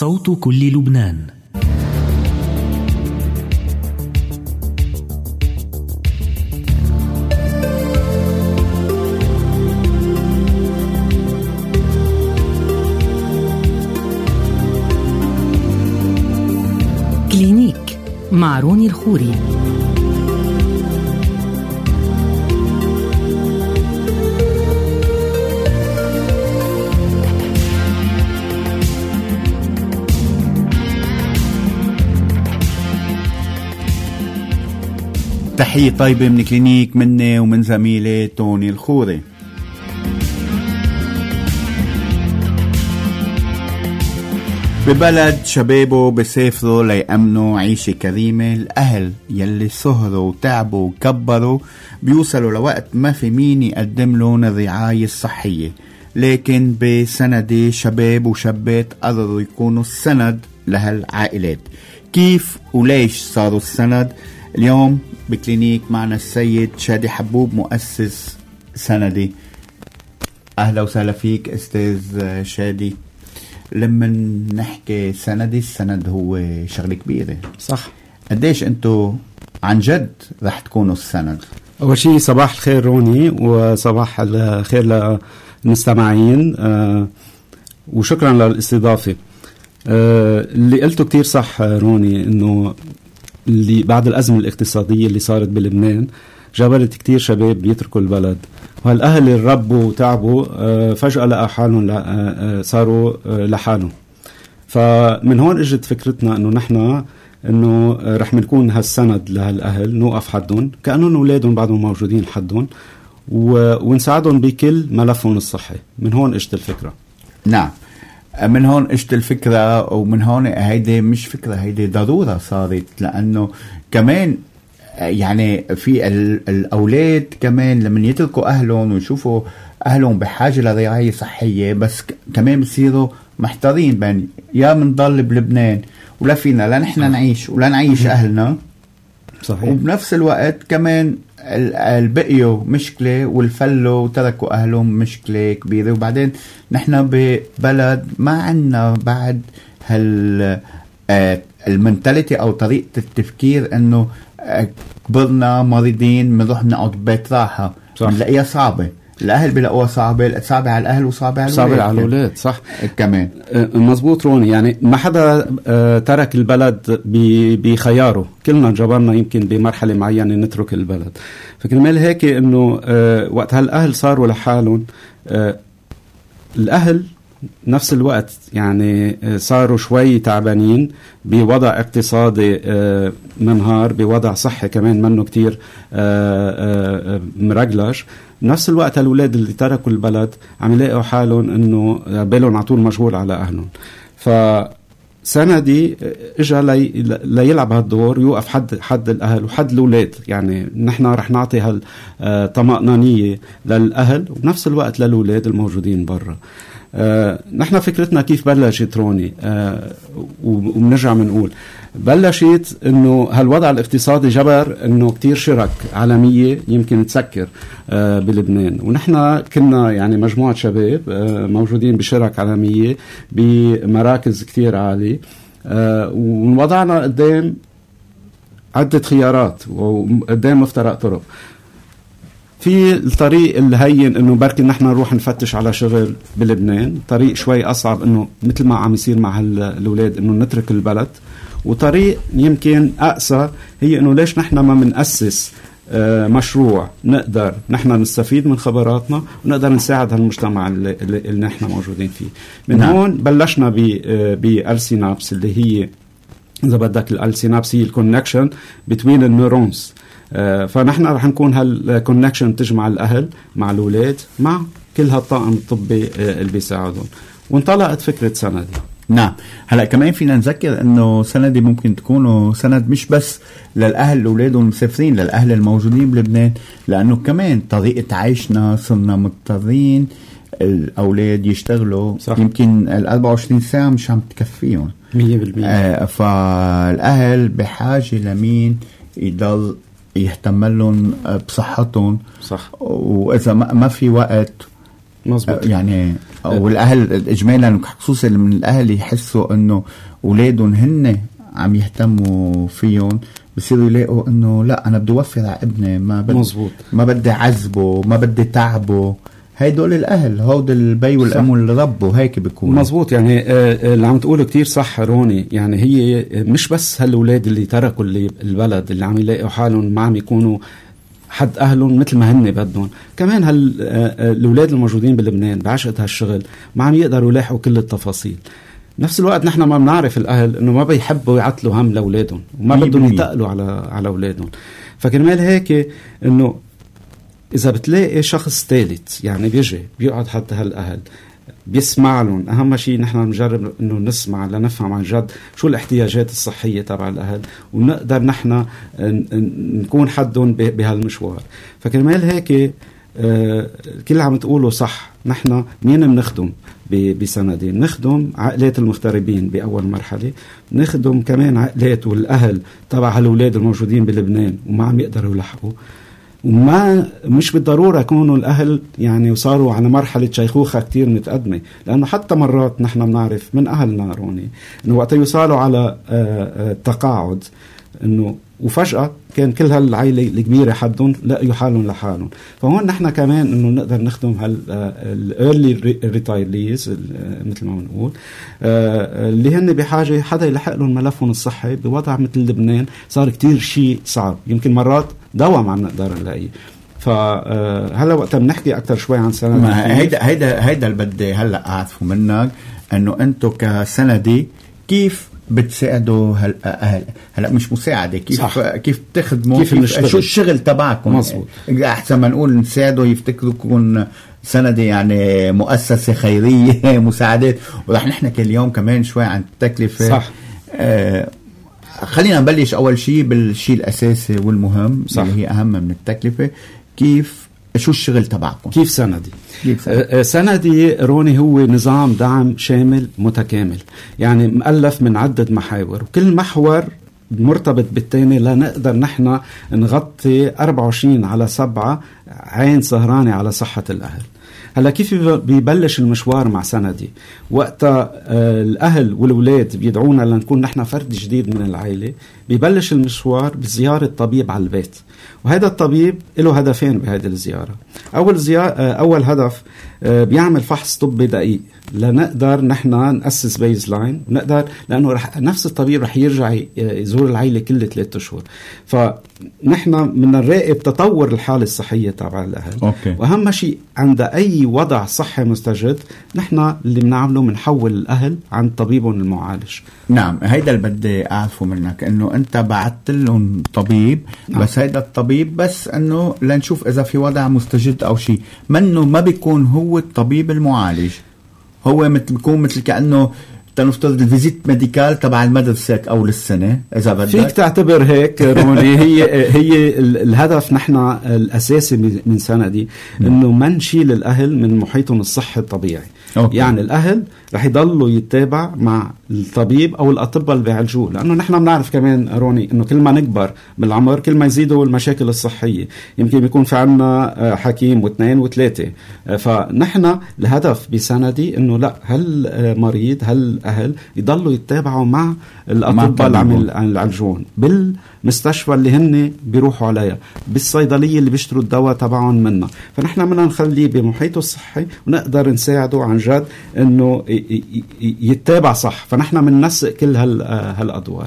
صوت كل لبنان. كلينيك مع روني الخوري. تحية طيبة من كلينيك مني ومن زميلي توني الخوري. ببلد شبابه بسافروا ليأمنوا عيشة كريمة، الأهل يلي سهروا وتعبوا وكبروا بيوصلوا لوقت ما في مين يقدم لهم الرعاية الصحية، لكن بسندي شباب وشابات قرروا يكونوا السند لهالعائلات. كيف وليش صاروا السند؟ اليوم بكلينيك معنا السيد شادي حبوب مؤسس سندي. أهلا وسهلا فيك أستاذ شادي. لما نحكي سندي، السند هو شغلة كبيرة، صح؟ قديش أنتوا عن جد رح تكونوا السند؟ أول شيء صباح الخير روني، وصباح الخير للمستمعين، وشكرا للاستضافة. اللي قلته كتير صح روني، إنه اللي بعد الأزمة الاقتصادية اللي صارت بلبنان جبرت كتير شباب بيتركوا البلد، وهالأهل اللي ربوا وتعبوا فجأة لقى حالهم صاروا لحالهم. فمن هون اجت فكرتنا انه نحن انه رح نكون هالسند لهالأهل، نوقف حدهم كأنهم أولادهم بعدهم موجودين حدهم، ونساعدهم بكل ملفهم الصحي. من هون اجت الفكرة. نعم، من هون اجت الفكرة، ومن هون هيدي مش فكرة، هيدي ضرورة صارت، لأنه كمان يعني في الأولاد كمان لما يتركوا أهلهم ويشوفوا أهلهم بحاجة لرعاية صحية، بس كمان بصيروا محتارين بين يا منضل بلبنان ولا فينا لا نحن نعيش ولا نعيش أهلنا، صحيح، وبنفس الوقت كمان البقيوا مشكلة والفلوا وتركوا أهلهم مشكلة كبيرة. وبعدين نحن ببلد ما عنا بعد المنتاليتي أو طريقة التفكير أنه كبرنا مريضين منروح نقعد ببيت راحة، بنلاقيها صعبة. الأهل بيلاقوها صعبة على الأهل وصعبة على الأولاد. صح كمان، مزبوط روني. يعني ما حدا ترك البلد بخياره، كلنا جبرنا يمكن بمرحلة معينة نترك البلد. فكرمال هيك إنه وقت هالأهل صاروا لحالهم، الأهل نفس الوقت يعني صاروا شوي تعبانين بوضع اقتصادي منهار، بوضع صحي كمان منه كتير مرجلج. نفس الوقت الأولاد اللي تركوا البلد عم يلاقوا حالهم انه بالهم على طول مشغول على اهلهم. فسندي اجى ليلعب هالدور، يوقف حد الاهل وحد الاولاد. يعني نحن رح نعطي هالطمأنينية للاهل وبنفس الوقت للاولاد الموجودين برا. نحن فكرتنا كيف بلشت روني، وبنرجع منقول بلشت انه هالوضع الاقتصادي جبر انه كتير شرك عالمية يمكن تسكر بلبنان، ونحن كنا يعني مجموعة شباب موجودين بشرك عالمية بمراكز كتير عالية، ووضعنا قدام عدة خيارات وقدام مفترق طرق. في الطريق الهين انه بركي نحن نروح نفتش على شغل بلبنان، طريق شوي اصعب انه مثل ما عم يصير مع الاولاد انه نترك البلد، وطريق يمكن اقسى هي انه ليش نحن ما منأسس مشروع نقدر نحن نستفيد من خبراتنا ونقدر نساعد هالمجتمع اللي نحن موجودين فيه. من هون بلشنا بالسينابس اللي هي اذا بدك السينابس هي الكونكشن بين النيورونز. فنحن رح نكون هالكونكشن تجمع الأهل مع الأولاد مع كل هالطاقم الطبي اللي بيساعدهم، وانطلقت فكرة سندي. نعم، هلأ كمان فينا نذكر أنه سندي ممكن تكونوا سند مش بس للأهل الأولاد والمسافرين، للأهل الموجودين بلبنان، لأنه كمان طريقة عيشنا صرنا مضطرين الأولاد يشتغلوا. صح. يمكن 24 ساعة مش عم تكفيهم 100%. فالأهل بحاجة لمين يضل يهتم لهم بصحتهم. صح. وإذا ما في وقت مزبوط. يعني والاهل اجمالا خصوصا من الاهل يحسوا انه اولادهم هن عم يهتموا فيهم، بصيروا يلاقوا انه لا انا بدي اوفر على ابني، ما بدي عذبه، ما بدي تعبه. هيدول الاهل، هود البي والام واللي ربوا هيك بيكون مزبوط. يعني اللي عم تقوله كتير صح روني. يعني هي مش بس هالولاد اللي تركوا البلد اللي عم يلاقوا حالهم ما عم يكونوا حد أهلهم مثل ما هن بدهم، كمان الأولاد الموجودين بلبنان بعشقة هالشغل ما عم يقدروا يلاحقوا كل التفاصيل. نفس الوقت نحن ما بنعرف الأهل إنه ما بيحبوا يعطلوا هم لأولادهم وما بدهم يتقلوا على أولادهم. فكرمال هيك إنه إذا بتلاقي شخص ثالث يعني بيجي بيقعد حتى هالأهل بيسمع لهم، أهم شيء نحن نجرب إنه نسمع لنفهم عن جد شو الاحتياجات الصحية تبع الأهل، ونقدر نحن نكون حدهم بهالمشوار. فكرمال هيك كل عم تقوله صح. نحن مين بنخدم بسندي؟ نخدم عائلات المغتربين بأول مرحلة، نخدم كمان عائلات والأهل تبع هالولاد الموجودين بلبنان وما عم يقدروا يلحقوا. وما مش بالضرورة يكونوا الأهل يعني وصاروا على مرحلة شيخوخة كتير متقدمة، لأنه حتى مرات نحن بنعرف من أهلنا روني إنه وقت يوصلوا على تقاعد إنه وفجأة كان كل هالعائلة الكبيرة حدهم لقيوا حالهم لحالهم. فهون نحن كمان إنه نقدر نخدم early retirees مثل ما بنقول اللي هن بحاجة حدا يلحق لهم ملفهم الصحي. بوضع مثل لبنان صار كتير شيء صعب، يمكن مرات دواء ما نقدر نلاقيه. فهلا وقت بنحكي أكتر شوي عن سندي، هيدا اللي بدي هلا أعرفه منك، إنه أنتو كسندي كيف بتساعدوا هلا مش مساعدة، كيف تخدموا، شو الشغل تبعكم؟ مظبوط. أحسن ما نقول نساعدوا يفتكروا سندي يعني مؤسسة خيرية مساعدات. ورح نحكي اليوم كمان شوي عن التكلفة. صح. خلينا نبلش أول شيء بالشيء الأساسي والمهم. صح. اللي هي أهم من التكلفة. شو الشغل تبعكم؟ كيف سندي؟ سندي روني هو نظام دعم شامل متكامل، يعني مؤلف من عدة محاور، وكل محور مرتبط بالتاني لنقدر نحن نغطي 24/7 عين سهرانة على صحة الأهل. هلا كيف بيبلش المشوار مع سندي؟ وقتا الأهل والولاد بيدعونا لنكون نحن فرد جديد من العائلة، بيبلش المشوار بزيارة طبيب على البيت. وهذا الطبيب له هدفين بهذه الزيارة. أول هدف بيعمل فحص طبي دقيق لنقدر نحن نأسس بيز لاين، ونقدر لأنه نفس الطبيب رح يرجع يزور العائلة كل 3 أشهر. فنحن من نراقب تطور الحالة الصحية تبع الأهل. أوكي. وأهم شيء عند أي وضع صحي مستجد نحن اللي بنعمله بنحول الأهل عن طبيبهم المعالج. نعم، هيدا اللي بدي أعرفه منك، إنه أنت بعت لهم طبيب. نعم. بس هيدا الطبيب بس إنه لنشوف إذا في وضع مستجد أو شيء، منه ما بيكون هو الطبيب المعالج. هو بيكون مثل كأنه تنفترض الفيزيت ميديكال تبع المدرسة أو للسنة إذا بدك. فيك تعتبر هيك روني. هي الهدف نحن الأساسي من سندي إنه ما نشيل الأهل من محيطهم الصحي الطبيعي. أوكي. يعني الأهل رح يضلوا يتابع مع الطبيب أو الأطباء اللي بيعالجوه، لأنه نحن بنعرف كمان روني إنه كل ما نكبر بالعمر كل ما يزيدوا المشاكل الصحية. يمكن بيكون في عنا حكيم و2 و3. فنحن الهدف بسندي إنه لا، هالمريض هالأهل يضلوا يتابعوا مع الأطباء اللي عم يعالجون بالمستشفى اللي هن بيروحوا عليها، بالصيدلية اللي بيشتروا الدواء تبعهم منا. فنحن بدنا نخليه بمحيطه الصحي ونقدر نساعده عن جد إنه يتابع صح. فنحن مننسق كل هالأدوار.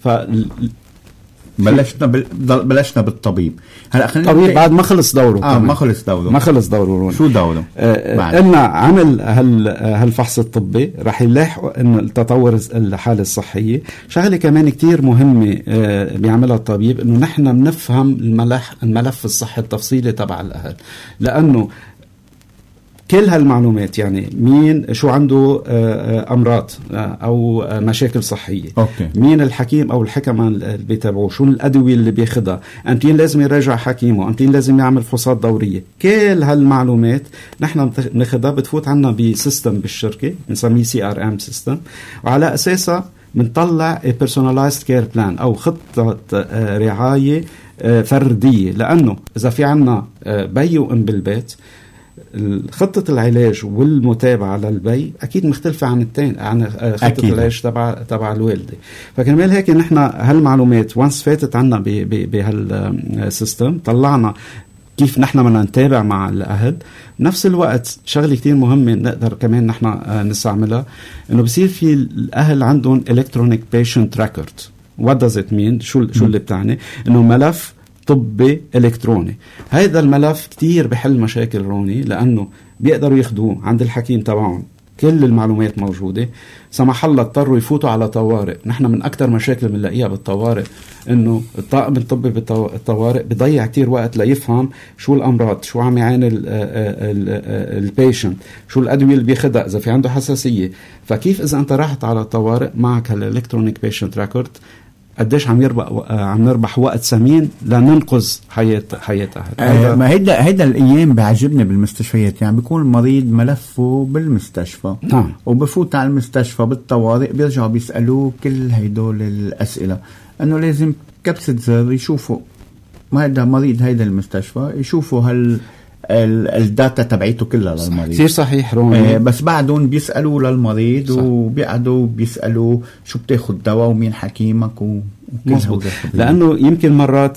بلشنا بالطبيب. هلا خلينا الطبيب بعد ما خلص دوره. ما خلص دوره. شو دوره؟ قلنا عمل هالفحص الطبي رح يلاحق انه التطور الحالة الصحية. شغلة كمان كتير مهمة بيعملها الطبيب انه نحن بنفهم الملف الصحي التفصيلي تبع الأهل، لأنه كل هالمعلومات يعني مين شو عنده أمراض أو مشاكل صحية. أوكي. مين الحكيم أو الحكمة اللي بيتابعوه، شو الأدوية اللي بياخدها، أمتين لازم يراجع حكيمه، أمتين لازم يعمل فحوصات دورية. كل هالمعلومات نحن ناخدها بتفوت عنا بسيستم بالشركة بنسميه CRM سيستم، وعلى أساسها بنطلع personalized care plan أو خطة رعاية فردية. لأنه إذا في عنا بي وأم بالبيت خطة العلاج والمتابعة للبي أكيد مختلفة عن التاني، عن خطة أكيد. العلاج تبع الوالدة. فكرمال هيك نحن هالمعلومات وانس فاتت عنا بهالسيستم، طلعنا كيف نحن بدنا نتابع مع الأهل. بنفس الوقت شغلة كتير مهمة نقدر كمان نحن نستعملها، إنه بصير في الأهل عندهم electronic patient record. What does it mean؟ شو اللي بتعني؟ إنه ملف طبي إلكتروني. هذا الملف كتير بحل مشاكل روني، لأنه بيقدروا ياخدوه عند الحكيم تبعهم، كل المعلومات موجودة. سمح الله اضطروا يفوتوا على طوارئ، نحن من أكتر مشاكل بنلاقيها بالطوارئ إنه الطاقم الطبي بالطوارئ بيضيع كتير وقت ليفهم شو الأمراض، شو عم يعاني البيشنت، شو الأدوية اللي بياخدها، إذا في عنده حساسية. فكيف إذا أنت راحت على الطوارئ معك هالإلكترونيك بيشنت ريكورد، قديش عم نربح وقت ثمين لننقذ حياة أهل. ما هيدا الأيام بعجبني بالمستشفيات، يعني بيكون المريض ملفه بالمستشفى، نعم، وبفوت على المستشفى بالطوارئ، بيرجعوا بيسألوه كل هيدول الأسئلة، أنه لازم كبسة زر يشوفوا ما هيدا مريض هيدا المستشفى، يشوفوا الداتا تبعيته كلها للمريض. كثير صحيح روني. بس بعدهم بيسألوا للمريض، وبيقعدوا بيسألوا شو بتاخد دواء ومين حكيمك مظبوط. لأنه يمكن مرات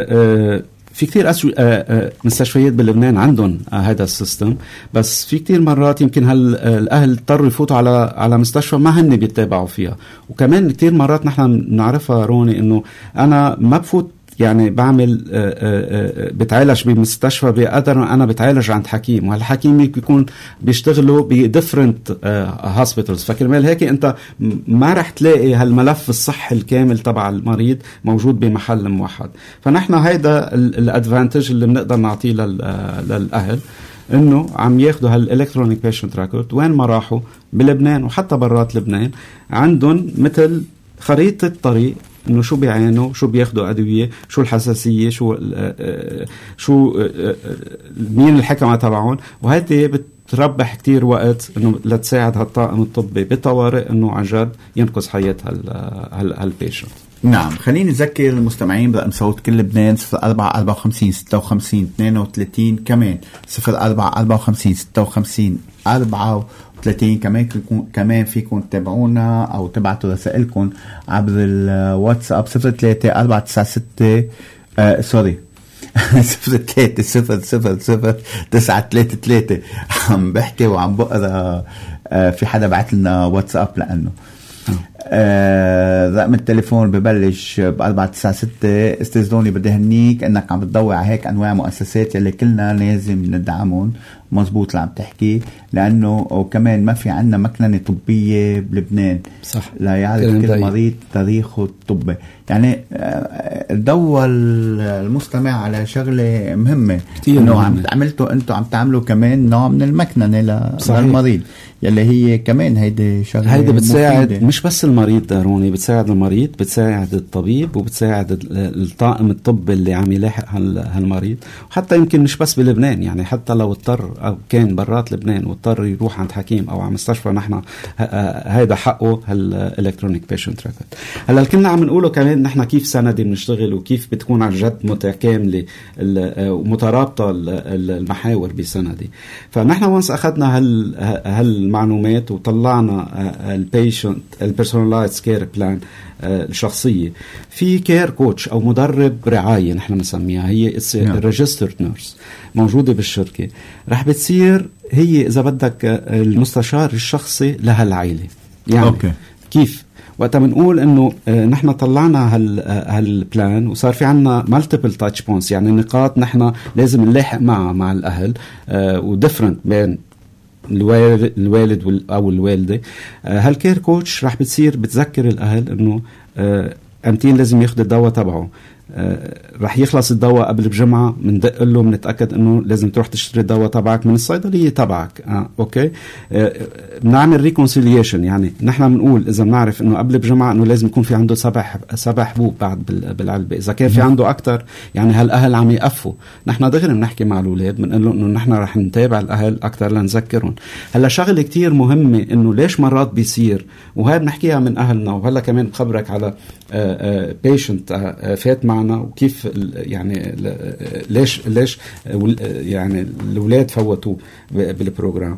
في كتير مستشفيات بلبنان عندهم هذا السيستم، بس في كتير مرات يمكن الأهل اضطروا يفوتوا على مستشفى ما هن بيتابعوا فيها. وكمان كتير مرات نحن نعرفها روني إنه أنا ما بفوت، يعني بعمل بتعالج بمستشفى، بقدر أنا بتعالج عند حكيم، وهالحكيم يكون بيشتغلوا بديفرنت هاسبيتالز. فكرمال هيك أنت ما رح تلاقي هالملف الصحي الكامل تبع المريض موجود بمحل موحد. فنحن هيدا الادفانتج اللي بنقدر نعطيه للأهل، إنه عم ياخدوا هالإلكترونيك بيشنت ريكورد وين ما راحوا بلبنان وحتى برات لبنان، عندهم مثل خريطة طريق إنه شو بيعانوا، شو بياخدوا أدوية، شو الحساسية، شو مين الحكمة تبعهم. وهذه بتربح كتير وقت إنه لتساعد هالطاقم الطبي بالطوارئ إنه عن جد ينقذ حياة هالبيشنت. نعم، خليني نذكر المستمعين برقم صوت كل لبنان 0454 56 32 كمان 0454 56 34 كمان فيكم تتابعونا أو تبعتوا رسائلكم عبر الواتساب 03 496 03 عم بحكي وعم بقرأ. في حدا بعت لنا واتساب لأنه رقم التليفون ببلش ب496. استاذ دوني بدي هنيك انك عم بتضوي على هيك انواع مؤسسات يلي كلنا لازم ندعمهم. مزبوط اللي عم تحكي، لانه وكمان ما في عنا مكننة طبية بلبنان صح لا يعرف كل مريض تاريخه الطبي. يعني ضوى المستمع على شغلة مهمة انه انتوا عم تعملوا كمان نوع من المكننة للمريض يلي هي كمان هيدي شغله هيدي بتساعد مفيدة. مش بس المريض داروني، بتساعد المريض، بتساعد الطبيب، وبتساعد الطاقم الطبي اللي عم يلاحق هالمريض. وحتى يمكن مش بس بلبنان، يعني حتى لو اضطر او كان برات لبنان واضطر يروح عند حكيم او على مستشفى، نحن هيدا حقه هالالكترونيك بيشنت ريكورد. هلا كنا عم نقوله كمان نحن كيف سندي بنشتغل وكيف بتكون عن جد متكامله ومترابطه المحاور بسندي. فنحن وانس اخذنا هالمعلومات وطلعنا البيرسونلايزد كير بلان الشخصيه، في كير كوتش او مدرب رعايه نحن بنسميها، هي الريجسترد نيرس موجوده بالشركه، رح بتصير هي اذا بدك المستشار الشخصي لهالعائله. يعني أوكي. كيف وقت بنقول انه نحن طلعنا هالبلان وصار في عنا مالتيبل تاتش بوينتس، يعني نقاط نحن لازم نلاحق مع الاهل وديفرنت بين الوالد او الوالده. هالكير كوتش رح بتصير بتذكر الاهل انه امتين لازم ياخد الدواء تبعه، رح يخلص الدواء قبل بجمعة، مندق له منتأكد انه لازم تروح تشتري الدواء تبعك من الصيدلية تبعك. اوكي، بنعمل ريكونسيليشن، يعني نحن بنقول اذا بنعرف انه قبل بجمعة انه لازم يكون في عنده 7 حبوب بعد بالعلبة، اذا كان في عنده اكتر يعني هالاهل عم يقفوا، نحن دغري بنحكي مع الاولاد بنقول له انه نحن رح نتابع الاهل اكتر لنذكرهم. هلا شغله كتير مهمة انه ليش مرات بيصير، وهي بنحكيها من اهلنا، وهلا كمان بخبرك على بيشنت فات مع معنا وكيف يعني ليش يعني الأولاد فوتوا بالبروجرام.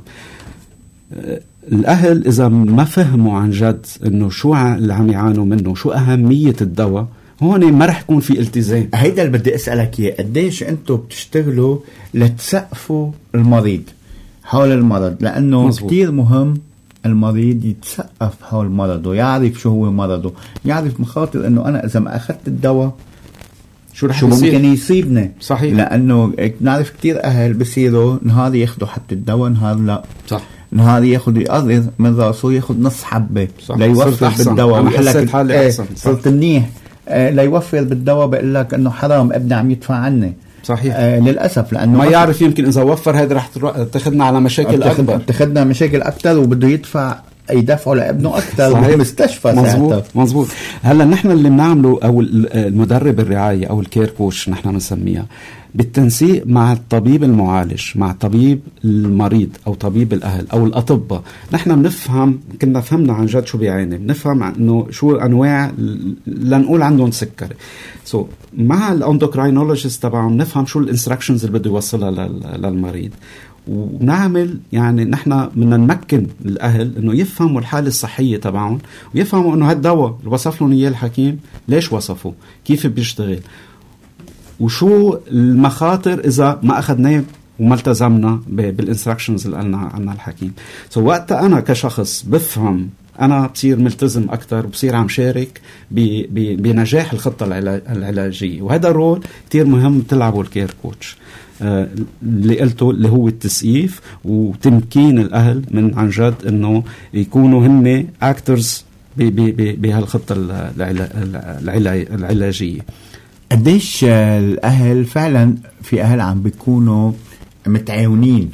الأهل إذا ما فهموا عن جد إنه شو اللي عم يعانوا منه، شو أهمية الدواء، هون ما رح يكون في التزام. هيدا اللي بدي أسألك إياه، قديش أنتوا بتشتغلوا لتسقفوا المريض حول المرض؟ لأنه مزبوط. كتير مهم المريض يتسقف حول مرضه، يعرف شو هو مرضه، يعرف مخاطر إنه أنا إذا ما أخذت الدواء شو ممكن يصيبني. صحيح. لأنه نعرف كتير أهل بصيروا نهار ياخدوا حتى الدواء، نهار لا. صح. نهار ياخد يقرر من راسه ياخد نص حبة ليوفر بالدواء. أنا حسيت حالي أحسن. صرت منيح ليوفر بالدواء، بقول لك إنه حرام ابني عم يدفع عني. صحيح. للأسف لأنه ما يعرف يمكن إذا وفر هذا رح تاخدنا على مشاكل أكبر. تاخدنا مشاكل أكتر وبده يدفع يدفعوا لابنه أكتر بالمستشفى. مزبوط. هلا نحن اللي بنعمله أو المدرب الرعاية أو الكير كوتش نحن بنسميها بالتنسيق مع الطبيب المعالج، مع الطبيب المريض أو طبيب الأهل أو الأطباء. نحن بنفهم، كنا فهمنا عن جد شو بيعاني، بنفهم إنه شو أنواع لنقول عندهم سكري. مع الأندوكراينولوجيست تبعهم نفهم شو الانستراكشنز اللي بده يوصلها للمريض، ونعمل يعني نحن بدنا نمكن الأهل إنه يفهموا الحالة الصحية تبعهم، ويفهموا إنه هالدواء اللي وصف لهم إياه الحكيم ليش وصفه، كيف بيشتغل، وشو المخاطر إذا ما أخذناه وما التزمنا بالانستراكشنز اللي قالنا عنها الحكيم. وقت أنا كشخص بفهم أنا بصير ملتزم أكتر، وبصير عم شارك بنجاح الخطة العلاجية. وهذا الرول كتير مهم تلعبه الكير كوتش اللي قلته، اللي هو التسقيف وتمكين الأهل من عن جد إنه يكونوا هن أكترز بهالخطة العلاجية. قديش الأهل فعلا، في أهل عم بيكونوا متعاونين؟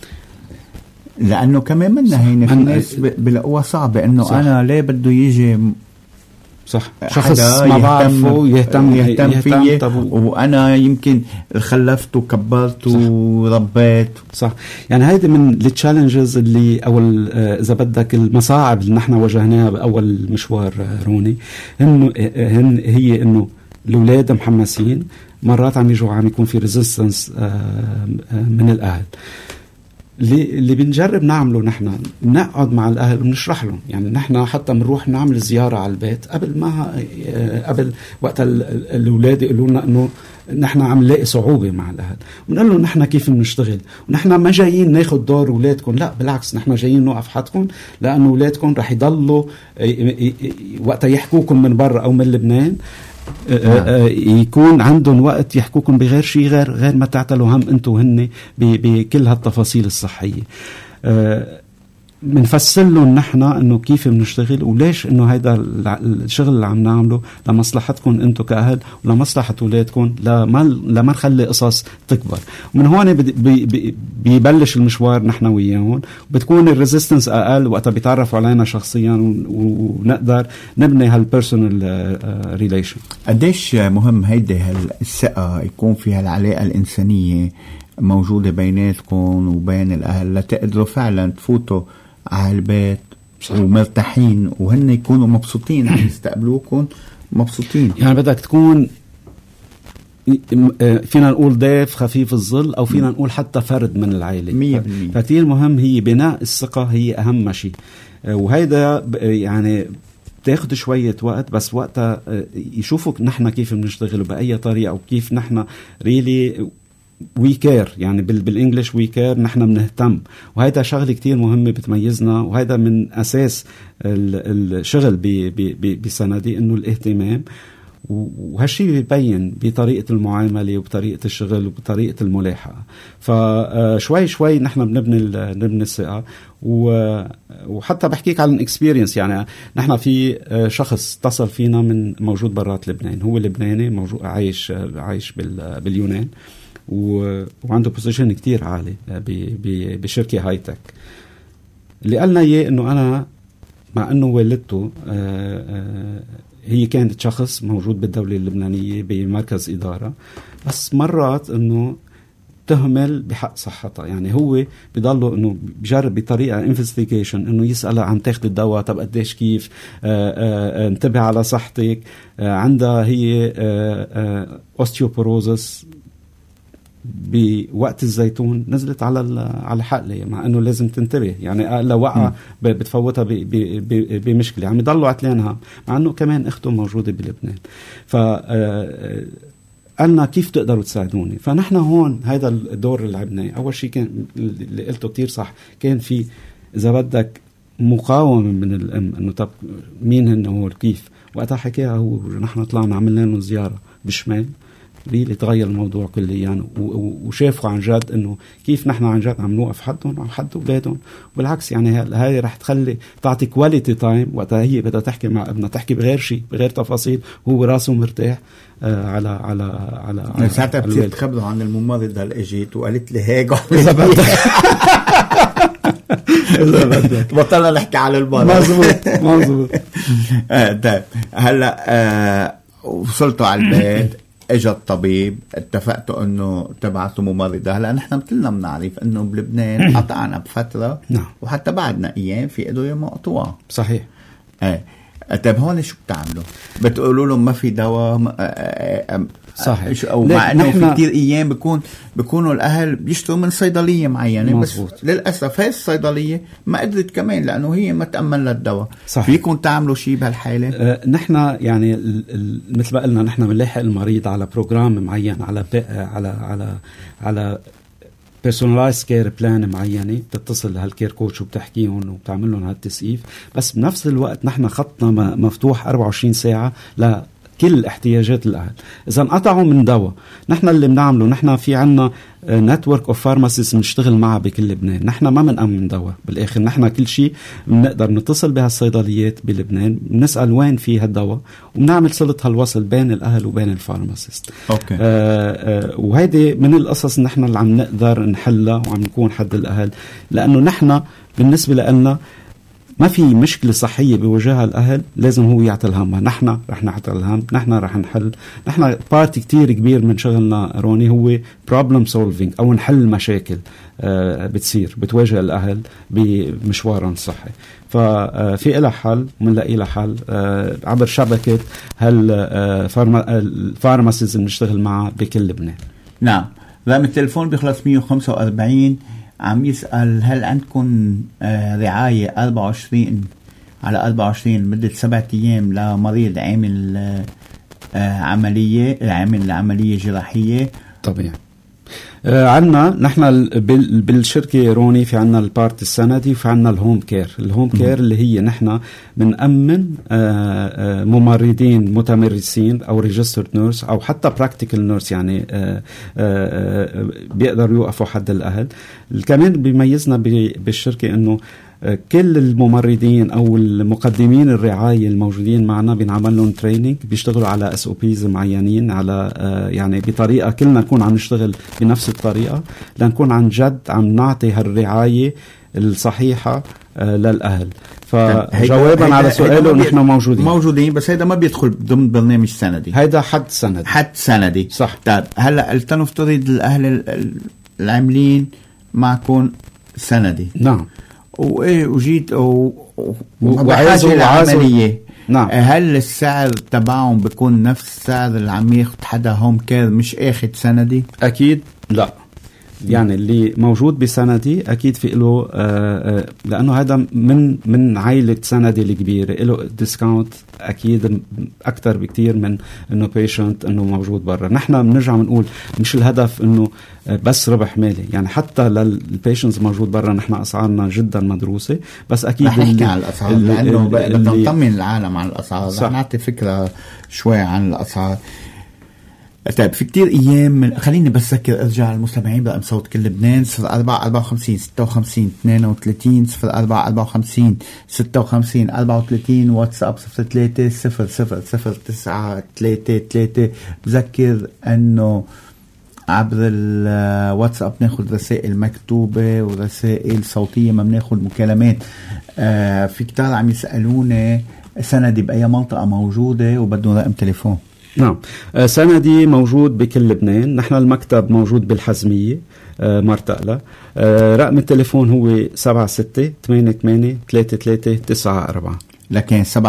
لأنه كمان منا هين في ناس بلقوها صعبة إنه صح. أنا ليه بده يجي صح شخص ما بعرفه يهتم فيه، وأنا يمكن خلفته وكبرته وربيت. صح. يعني هيدي من التشالنجز اللي أول إذا بدك المصاعب اللي نحن واجهناها بأول مشوار روني، إنه هي إنه الأولاد محمسين، مرات عم يكون في ريزيستنس من الأهل. اللي بنجرب نعمله نحن نقعد مع الأهل ونشرح لهم. يعني نحن حتى بنروح نعمل زيارة على البيت قبل وقت الأولاد يقولوا لنا إنه نحن عم نلاقي صعوبة مع الأهل، ونقول له نحن كيف بنشتغل، ونحن ما جايين ناخد دور أولادكم، لا بالعكس نحن جايين نوقف حدكم، لأنه أولادكم رح يضلوا وقت يحكوكم من برا أو من لبنان يكون عندهم وقت يحكوكم بغير شيء غير ما تعتلوا هم انتو هن بكل هالتفاصيل الصحية. بنفسر لهم نحن انه كيف بنشتغل وليش انه هيدا الشغل اللي عم نعمله لمصلحتكم انتو كأهل ولمصلحة اولادكم، لما نخلي قصص تكبر. ومن هون بيبلش المشوار نحن وياهم، بتكون الريزيستنس اقل وقتها بيتعرفوا علينا شخصيا ونقدر نبني هالبيرسونال ريليشن. قديش مهم هيدي الثقة يكون فيها العلاقة الإنسانية موجودة بيناتكم وبين الأهل لتقدروا فعلا تفوتوا على البيت ومرتاحين وهن يكونوا مبسوطين عم يستقبلوكم مبسوطين. يعني بدك تكون فينا نقول ضيف خفيف الظل أو فينا نقول حتى فرد من العائلة. فكتير مهم هي بناء الثقة، هي أهم شيء. وهيدا يعني بتاخد شوية وقت، بس وقتها يشوفوا نحن كيف بنشتغل بأي طريقة وكيف نحن ريلي وي كير. يعني بالانجليش وي كير، نحن بنهتم، وهذا شغله كتير مهمه بتميزنا، وهذا من اساس الشغل بسندي انه الاهتمام. وهالشي بيبين بطريقه المعامله وبطريقه الشغل وبطريقه الملاحقه. فشوي شوي نحن بنبني الثقه. وحتى بحكيك عن اكسبيرينس، يعني نحن في شخص اتصل فينا من موجود برات لبنان، هو لبناني موجود عايش باليونان، وعنده بوزيشن كتير عالي بشركة هاي تك. اللي قالنا اياه انه انا مع انه والدته هي كانت شخص موجود بالدولة اللبنانية بمركز إدارة، بس مرات انه تهمل بحق صحتها. يعني هو بيضله انه بجرب بطريقه انفستيجيشن انه يسألها عم تاخد الدواء، طب قديش، كيف، انتبه على صحتك، عندها هي اوستيوبوروزس بوقت الزيتون نزلت على حقلة، مع انه لازم تنتبه، يعني لو وقع بتفوتها بمشكله. عم يضلوا عتلانها مع انه كمان اخته موجوده بلبنان. ف قالنا كيف تقدروا تساعدوني؟ فنحن هون هذا الدور اللي لعبناه. اول شيء كان اللي قلته كتير صح، كان في اذا بدك مقاومه من الام انه طب مين هن هو كيف. وقتها حكاها هو، نحن طلعنا عملنا لهم زياره بالشمال، اللي تغير الموضوع كليا يعني، وشافوا عن جد انه كيف نحن عن جد عم نوقف حدهم وعم حد اولادهم. بالعكس يعني هاي رح تخلي تعطي كواليتي تايم وقتها هي بدها تحكي مع ابنها، تحكي بغير شيء، بغير تفاصيل، هو راسه مرتاح على ساعتها بتصير تخبره عن الممرضة اللي اجيت وقالت لي هيك اذا بدك بطلنا نحكي على المرض. مظبوط. طيب هلا وصلتوا على البيت، اجى الطبيب، اتفقتوا انه تبعتوا ممرضة. هلا نحن مثلنا بنعرف انه بلبنان قطعنا بفترة، نعم، وحتى بعدنا ايام في ادوية مقطوعة. صحيح. طيب هون شو بتعملوا؟ بتقولوا لهم ما في دواء؟ صحيح. او مع انه في كتير ايام بيكونوا الاهل بيشتروا من صيدليه معينه، مزبوط. بس للاسف هاي الصيدليه ما قدرت كمان لانه هي ما تامن لها الدواء. فيكم تعملوا شيء بهالحاله؟ نحن يعني مثل ما قلنا نحن بنلاحق المريض على بروجرام معين، على personalized care plan معينة، بتتصل لهالكير كوتش وبتحكيهم وبتعمل لهم هالتسقيف. بس بنفس الوقت نحن خطنا مفتوح 24 ساعة لكل احتياجات الأهل. إذا انقطعوا من دواء، نحن اللي بنعمله، نحن في عنا نتورك اوف فارماسيز بنشتغل معها بكل لبنان. نحن ما بنأمن دواء بالاخر، نحن كل شيء بنقدر نتصل بهالصيدليات بلبنان، بنسأل وين في هالدواء، وبنعمل صلة هالوصل بين الاهل وبين الفارماسيست. اوكي. وهيدي من القصص نحن اللي عم نقدر نحلها وعم نكون حد الاهل، لانه نحن بالنسبة لنا ما في مشكلة صحية بوجهها الأهل لازم هو يعطي الهم. نحن رح نعطي الهم، نحن رح نحل. نحن بارتي كتير كبير من شغلنا روني هو problem solving، أو نحل مشاكل بتصير بتواجه الأهل بمشوارهم الصحي. ففي إلها حل، ومنلاقي لها حل عبر شبكة الفارماسيز اللي نشتغل معها بكل لبنان. نعم. رقم التليفون بيخلص 145. عم يسأل هل عندكم رعاية 24 على 24 مدة 7 أيام لمريض عامل عملية جراحية؟ طبيعي. عنا نحن بالشركة روني في عنا البارت السندي، وفي عنا الهوم كير. الهوم كير اللي هي نحن بنأمن ممرضين متمرسين أو ريجسترد نيرس أو حتى براكتيكال نيرس، يعني بيقدروا يوقفوا حد الأهل. كمان بيميزنا بالشركة أنه كل الممرضين أو المقدمين الرعاية الموجودين معنا بنعمل لهم تريننج، بيشتغلوا على SOPs معينين، على يعني بطريقة كلنا نكون عم نشتغل بنفس الطريقة لنكون عن جد عم نعطي هالرعاية الصحيحة للأهل. فجوابا على سؤاله نحن موجودين، بس هيدا ما بيدخل ضمن برنامج سندي. هيدا حد سندي. صح. طيب هلا لتنفترض الأهل العاملين معكم سندي. نعم. وجيت وعايزوا العملية. نعم. هل السعر تبعهم بيكون نفس السعر اللي عم ياخد حدا هوم كير مش اخد سندي؟ اكيد لا. يعني اللي موجود بسندي اكيد في له لانه هذا من عائله سندي الكبيره له ديسكاونت اكيد اكثر بكتير من انه بيشنت انه موجود برا. نحن بنرجع بنقول مش الهدف انه بس ربح مالي، يعني حتى للبيشنتس موجود برا نحن اسعارنا جدا مدروسه. بس اكيد رح نحكي عن الاسعار لانه بدنا نطمن العالم عن الاسعار، رح نعطي فكره شوي عن الاسعار. طيب في كتير ايام خليني بس اذكر ارجع المستمعين بقى صوت كل لبنان 04 54 56 32 04 54 56 34 واتساب 03 00 09 33. بذكر انه عبر الواتساب ناخد رسائل مكتوبة ورسائل صوتية، ما بناخد مكالمات. في كتار عم يسألوني سندي بأي منطقة موجودة وبدون رقم تليفون. نعم. سندي موجود بكل لبنان. نحن المكتب موجود بالحزمية مرتقلة. رقم التليفون هو 76-88-33-94. لكن 76-88-33-94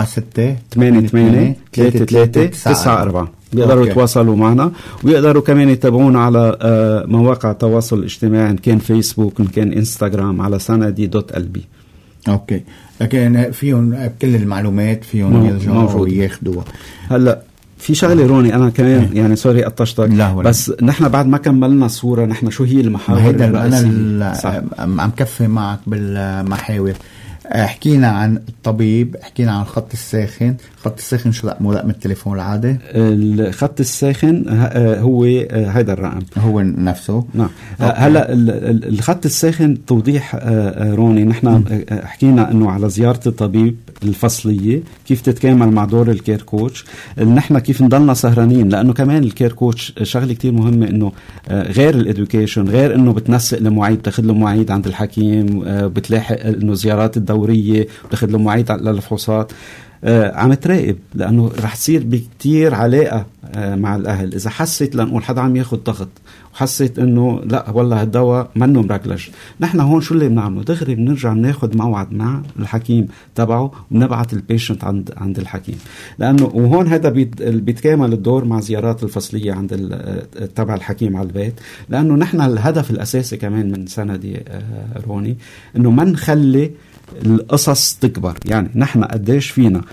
بيقدروا يتواصلوا معنا، ويقدروا كمان يتابعونا على مواقع التواصل الاجتماعي، إن كان فيسبوك إن كان إنستغرام، على سندي.lb. اوكي، لكن فيهم كل المعلومات فيهم يرجعوا وياخدوها. هلا في شغله روني انا كمان يعني سوري قطشتك، بس نحن بعد ما كملنا الصوره نحن شو هي المحاور الرئيسيه. انا عم كفي معك بالمحاور. حكينا عن الطبيب، حكينا عن الخط الساخن. خط الساخن شو رقم التليفون العادي؟ الخط الساخن هو هيدا الرقم هو نفسه. نعم. هلا الخط الساخن توضيح روني، نحن حكينا انه على زيارة الطبيب الفصلية كيف تتكامل مع دور الكير كوتش، نحن كيف نضلنا سهرانين، لانه كمان الكير كوتش شغله كتير مهمة، انه غير الادوكيشن، غير انه بتنسق لمواعيد، تاخذ له مواعيد عند الحكيم، بتلاحق انه زيارات الدورية، بتاخذ له مواعيد للفحوصات، عم تراقب، لأنه رح تصير بكتير علاقة مع الأهل. إذا حسيت لنقول حدا عم ياخد ضغط وحسيت إنه لا والله هالدواء منه مرجلج، نحن هون شو اللي بنعمله؟ دغري بنرجع ناخد موعد مع الحكيم تبعه ونبعت البيشنت عند الحكيم، لأنه وهون هذا بيتكامل الدور مع زيارات الفصلية عند تبع الحكيم على البيت، لأنه نحن الهدف الأساسي كمان من سندي روني إنه ما نخلي القصص تكبر. يعني نحن قديش فينا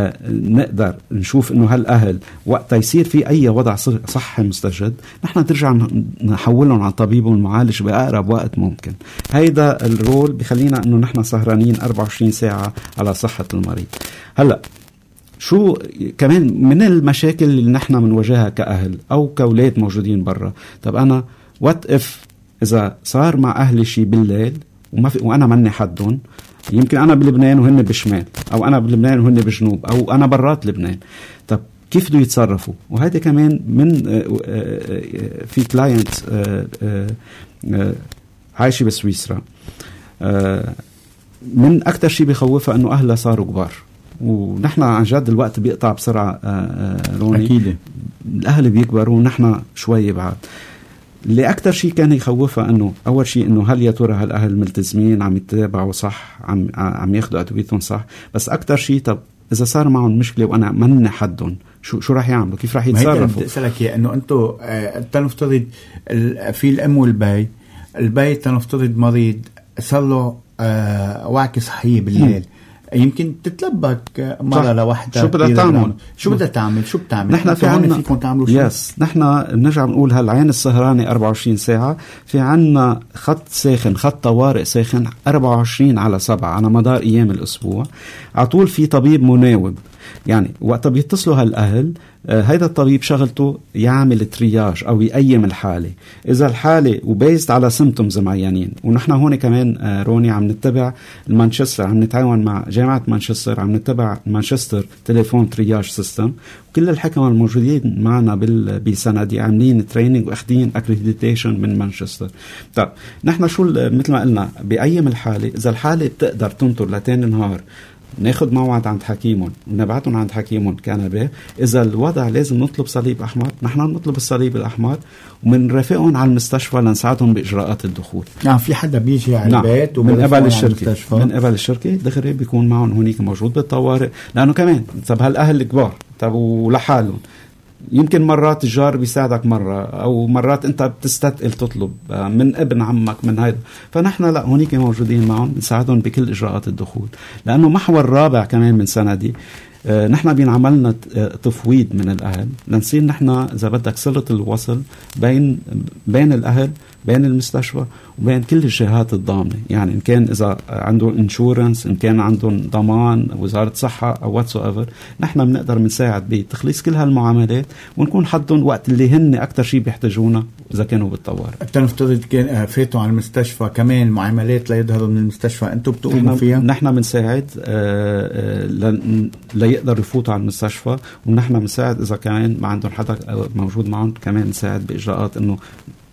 نقدر نشوف انه هالاهل وقت يصير في اي وضع صحي مستجد نحن ترجع نحولهم على طبيب والمعالج باقرب وقت ممكن. هيدا الرول بخلينا انه نحن سهرانين 24 ساعة على صحة المريض. هلأ شو كمان من المشاكل اللي نحن منواجهها كأهل او كأولاد موجودين برا؟ طب انا وات اف اذا صار مع اهلي شي بالليل وانا مني حدهم، يمكن أنا بلبنان وهن بشمال، أو أنا بلبنان وهن بجنوب، أو أنا برات لبنان. طب كيف دو يتصرفوا؟ وهذا كمان من في كلاينت عايشة بسويسرا، من أكتر شيء بيخوفها أنه أهلها صاروا كبار، ونحن عن جد الوقت بيقطع بسرعة روني. أكيد الأهل بيكبروا ونحن شوي بعد. اللي أكتر شيء كان يخوفها أنه أول شيء أنه هل يا ترى هالأهل ملتزمين عم يتابعوا صح، عم ياخدوا أدويتهم صح، بس أكتر شيء طب إذا صار معهم مشكلة وأنا مني حدهم شو راح يعملوا؟ كيف راح يتصرفوا؟ ما هي أسألك يا أنه أنتوا تنفترض في الأم والبي، البي تنفترض مريض صار له وعكة صحية بالليل، يمكن تتلبك مرة لوحدة. شو بدها تعمل؟ شو بتعمل؟ نحن في عنا فيكم تعملوا شو؟ يس، نحن بنرجع بنقول هالعين السهرانة 24 ساعة، في عنا خط ساخن، خط طوارئ ساخن 24/7 على مدار أيام الأسبوع، عطول في طبيب مناوب. يعني وقت بيتصلوا هالأهل هيدا الطبيب شغلته يعمل ترياج أو يقيم الحالة، إذا الحالة وبيزد على سيمتومز معينين. ونحن هون كمان روني عم نتبع المانشستر، عم نتعاون مع جامعة مانشستر، عم نتبع مانشستر تليفون ترياج سيستم، وكل الحكمة الموجودين معنا بسندي عاملين تريننج واخدين اكريديتيشن من مانشستر. طب نحن شو مثل ما قلنا بقيم الحالة، إذا الحالة بتقدر تنطر لتاني نهار ناخد موعد عند حكيمهم ونبعتهم عند حكيمهم كنبه. إذا الوضع لازم نطلب صليب أحمر، نحن نطلب الصليب الأحمر ومنرافقهم على المستشفى لنساعدهم بإجراءات الدخول. في حدا بيجي على البيت من قبل الشركة، من قبل الشركة دغري بيكون معهم هونيك موجود بالطوارئ، لأنه كمان طب هالأهل الكبار طب ولحالهم يمكن مرات الجار بيساعدك مرة، أو مرات أنت بتستثقل تطلب من ابن عمك من هيدا، فنحن لا هونيك موجودين معهم نساعدهم بكل إجراءات الدخول. لأنه محور رابع كمان من سندي نحن بينعملنا تفويض من الأهل لنصير نحن إذا بدك صلة الوصل بين الأهل، بين المستشفى وبين كل الجهات الضامنة. يعني إن كان إذا عندهم انشورنس، إن كان عندهم ضمان وزارة صحة أو whatsoever، نحن بنقدر نساعد بتخليص كل هالمعاملات ونكون حدهم وقت اللي هن أكتر شيء بيحتاجونا إذا كانوا بالطوارئ. تنفترض كان فاتوا على المستشفى كمان معاملات ليظهروا من المستشفى أنتم بتقوموا فيها؟ نحن بنساعد ليقدروا يفوتوا على المستشفى، ونحن بنساعد إذا كمان ما عندهم حدا موجود معهم كمان نساعد بإجراءات إنه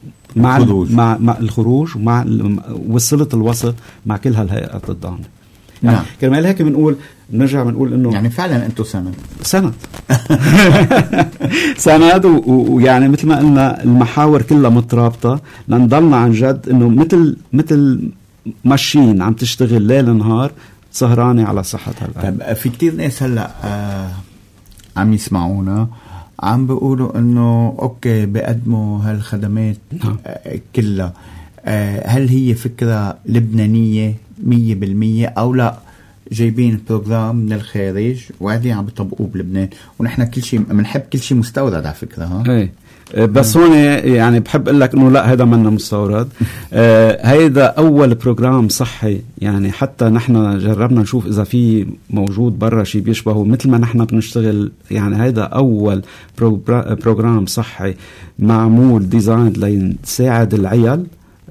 مع الخروج ومع وصلة الوسط مع كل هالهيئات الضامنة. نعم. كرمال هيك نرجع بنقول انه يعني فعلا انتم سند سند ويعني مثل ما قلنا المحاور كلها مترابطه لنضلنا عن جد انه مثل ماشين عم تشتغل ليل نهار سهرانه على صحه هالقلب. طيب في كتير ناس هلا عم يسمعونا عم بيقولوا انه اوكي بيقدموا هالخدمات كلها، هل هي فكره لبنانيه 100% او لا جايبين بروجرام من الخارج وقاعدين عم بيطبقوه بلبنان؟ ونحن كل شيء بنحب كل شيء مستورد على فكره. ها بس هون يعني بحب اقول لك انه لا هذا منا مستورد. هيدا اول بروجرام صحي، يعني حتى نحن جربنا نشوف اذا في موجود برا شيء بيشبهه مثل ما نحن بنشتغل. يعني هيدا اول بروجرام صحي معمول ديزاين ليساعد العيال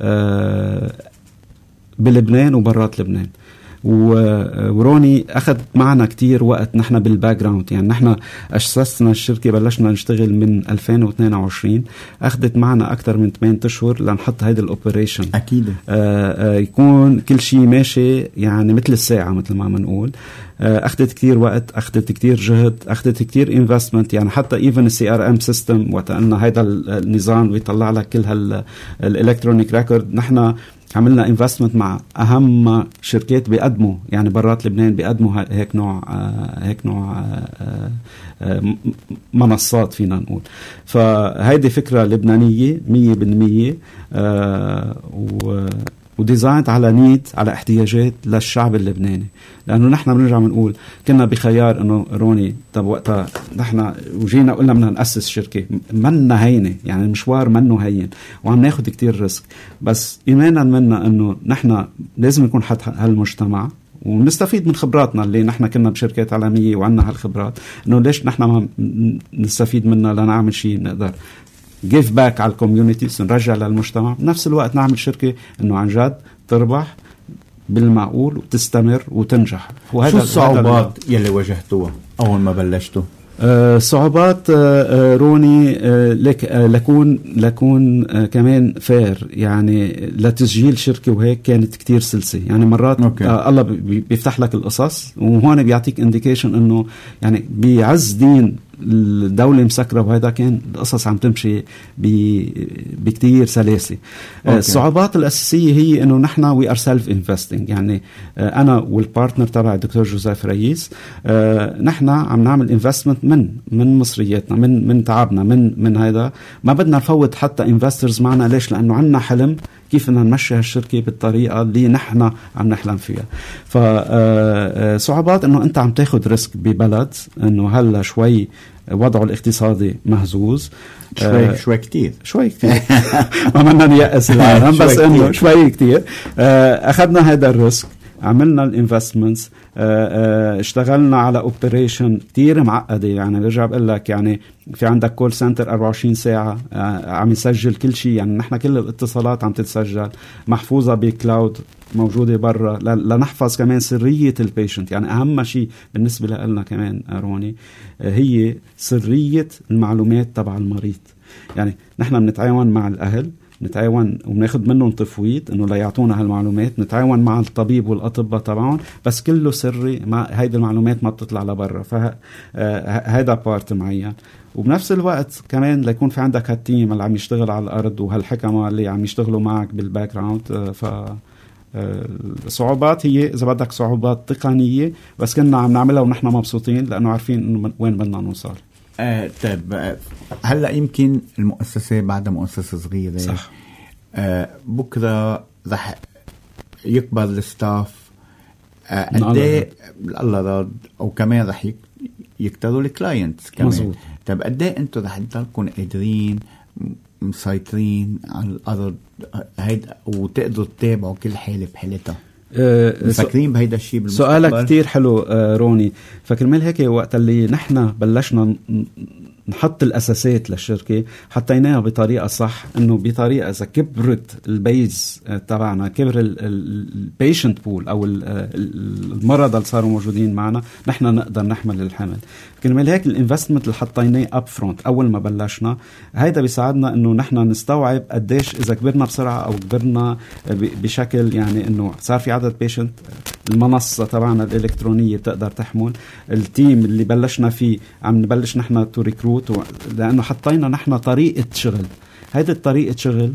بلبنان وبرات لبنان. وروني أخذ معنا كتير وقت نحن بالباك جراوند. يعني نحن أسسنا الشركة بلشنا نشتغل من 2022، أخذت معنا أكتر من 8 أشهر لنحط هيدا الأوبريشن. أكيد يكون كل شيء ماشي يعني مثل الساعة مثل ما منقول. أخذت كتير وقت، أخذت كتير جهد، أخذت كتير investment. يعني حتى even CRM system وقت أنه هيدا النظام بيطلع لك كل هالإلكترونيك ريكورد، نحن عملنا انفستمنت مع اهم شركات بيقدموا يعني برات لبنان بيقدموا هيك نوع منصات فينا نقول. فهيدي فكرة لبنانية 100% وديزاينت على نيد، على احتياجات للشعب اللبناني. لأنه نحن بنرجع بنقول كنا بخيار إنه روني طب وقتها نحن وجينا قلنا بدنا نأسس شركة منا هينة، يعني المشوار منه هين وعم ناخد كتير ريسك، بس إيمانا منا إنه نحن لازم نكون حد هالمجتمع ونستفيد من خبراتنا اللي نحن كنا بشركات عالمية وعنا هالخبرات. إنه ليش نحن ما نستفيد منها لنعمل شيء نقدر give back على الكوميونيتي، نرجع للمجتمع، بنفس الوقت نعمل شركة إنه عن جد تربح بالمعقول وتستمر وتنجح. شو الصعوبات يلي واجهتوها أول ما بلشتوا؟ صعوبات روني لكون كمان فير، يعني لتسجيل شركة وهيك كانت كتير سلسة. يعني مرات الله بيفتح لك القصص وهون بيعطيك انديكيشن انه يعني بعز دين الدولة مسكرة وهذا كان القصص عم تمشي بكتير سلاسة. الصعوبات الأساسية هي إنه نحن we are self investing. يعني أنا والبارتنر تبع الدكتور جوزيف رئيس نحن عم نعمل investment من مصرياتنا، من تعبنا، من هذا. ما بدنا نفوت حتى investors معنا. ليش؟ لأنه عنا حلم كيف بدنا نمشي هالشركة بالطريقة اللي نحن عم نحلم فيها. فصعوبات إنه أنت عم تاخد ريسك ببلد إنه هلا شوي وضعه الاقتصادي مهزوز، شوي كتير ما بدنا نيأس العالم بس إنه شوي كتير. أخذنا هذا الريسك، عملنا الانفستمنتس، اشتغلنا على اوبريشن كتير معقدة. يعني برجع بقول لك يعني في عندك كول سنتر 24 ساعة عم يسجل كل شيء. يعني نحن كل الاتصالات عم تتسجل محفوظة بكلاود موجودة برا لنحفظ كمان سرية البيشنت. يعني أهم شيء بالنسبة لنا كمان روني هي سرية المعلومات تبع المريض. يعني نحن بنتعاون مع الأهل، نتعاون وبناخد منهم تفويض انه لا يعطونا هالمعلومات، نتعاون مع الطبيب والاطباء تبعهم، بس كله سري، ما هيدي المعلومات ما بتطلع لبرا. فهذا بارت معين. وبنفس الوقت كمان ليكون في عندك هالتيم اللي عم يشتغل على الارض وهالحكمة اللي عم يشتغلوا معك بالباك جراوند. الصعوبات هي إذا بدك صعوبات تقنية، بس كنا عم نعملها ونحن مبسوطين لأنه عارفين إنه وين بدنا نوصل. طيب هلا يمكن المؤسسة بعدها مؤسسة صغيرة صح. بكرة رح يكبر الستاف قديه الله راد، أو كمان رح يكتروا الكلاينتس كمان. مزبوط. طيب قديه أنتوا رح تضلكم قادرين مسيطرين على الأرض هيدا وتقدروا تتابعوا كل حالة بحالتها؟ فاكرين بهيدا الشيء بالمستقبل؟ سؤالك كتير حلو روني. فكرمال هيك وقت اللي نحن بلشنا نحط الأساسات للشركة حطيناها بطريقة صح، إنه بطريقة إذا كبرت البيز تبعنا، كبر البيشنت بول أو المرضى اللي صاروا موجودين معنا، نحن نقدر نحمل الحمل. كرمال هيك الانفستمنت اللي حطيناه أب فرونت أول ما بلشنا، هيدا بيساعدنا إنه نحن نستوعب قديش إذا كبرنا بسرعة أو كبرنا بشكل يعني إنه صار في عدد بيشنت، المنصة تبعنا الإلكترونية بتقدر تحمل. التيم اللي بلشنا فيه عم نبلش نحن تو ريكروت، لأنه حطينا نحن طريقة شغل. هيدا الطريقة شغل